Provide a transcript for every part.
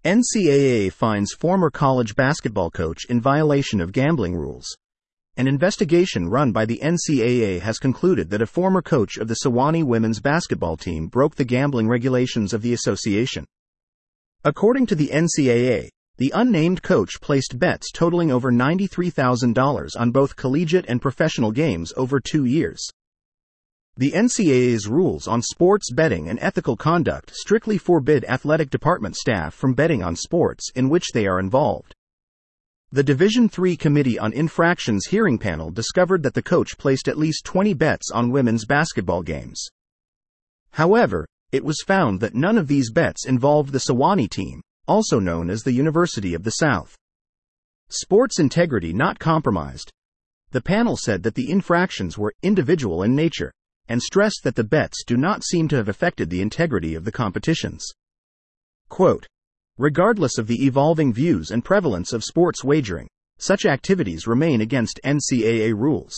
NCAA fines former college basketball coach in violation of gambling rules. An investigation run by the NCAA has concluded that a former coach of the Sewanee women's basketball team broke the gambling regulations of the association. According to the NCAA, the unnamed coach placed bets totaling over $93,000 on both collegiate and professional games over 2 years. The NCAA's rules on sports betting and ethical conduct strictly forbid athletic department staff from betting on sports in which they are involved. The Division III Committee on Infractions hearing panel discovered that the coach placed at least 20 bets on women's basketball games. However, it was found that none of these bets involved the Sewanee team, also known as the University of the South. Sports integrity not compromised. The panel said that the infractions were individual in nature, and stressed that the bets do not seem to have affected the integrity of the competitions. Quote, regardless of the evolving views and prevalence of sports wagering, such activities remain against NCAA rules.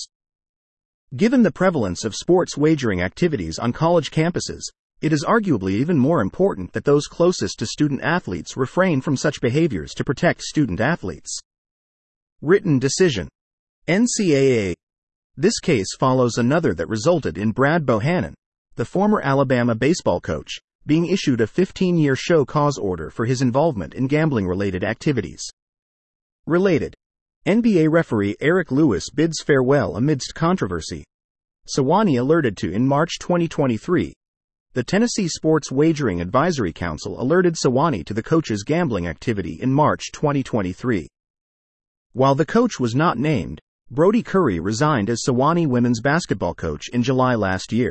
Given the prevalence of sports wagering activities on college campuses, it is arguably even more important that those closest to student athletes refrain from such behaviors to protect student athletes. Written decision. NCAA. This case follows another that resulted in Brad Bohannon, the former Alabama baseball coach, being issued a 15-year show cause order for his involvement in gambling-related activities. Related. NBA referee Eric Lewis bids farewell amidst controversy. Sewanee alerted to in March 2023. The Tennessee Sports Wagering Advisory Council alerted Sewanee to the coach's gambling activity in March 2023. While the coach was not named, Brody Curry resigned as Sewanee women's basketball coach in July last year.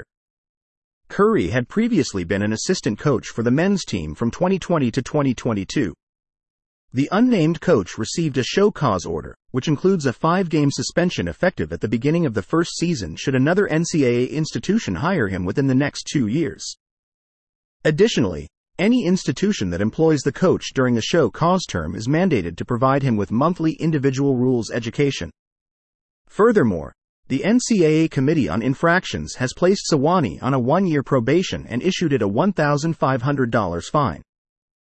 Curry had previously been an assistant coach for the men's team from 2020 to 2022. The unnamed coach received a show cause order, which includes a 5-game suspension effective at the beginning of the first season should another NCAA institution hire him within the next 2 years. Additionally, any institution that employs the coach during the show cause term is mandated to provide him with monthly individual rules education. Furthermore, the NCAA Committee on Infractions has placed Sewanee on a 1-year probation and issued it a $1,500 fine.